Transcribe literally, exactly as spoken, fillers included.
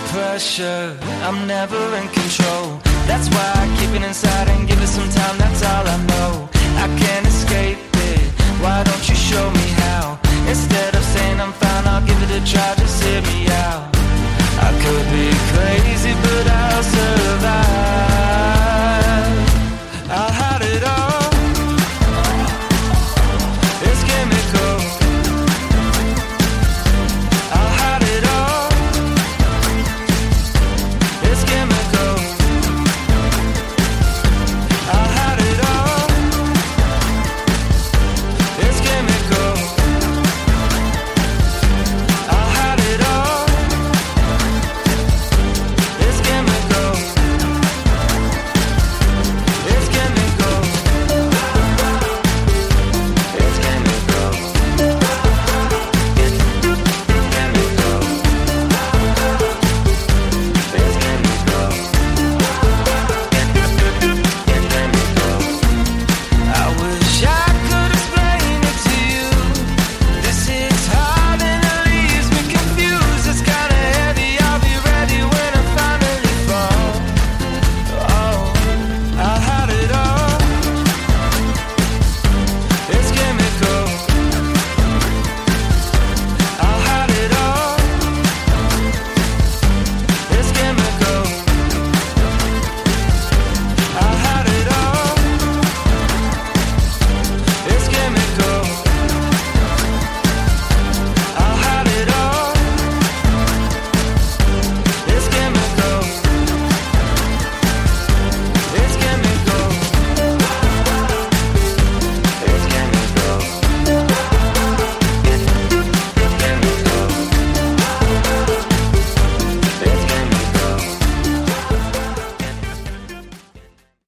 pressure, I'm never in control. That's why I keep it inside and give it some time, that's all I know. I can't escape it, why don't you show me how? Instead of saying I'm fine, I'll give it a try, just hear me out.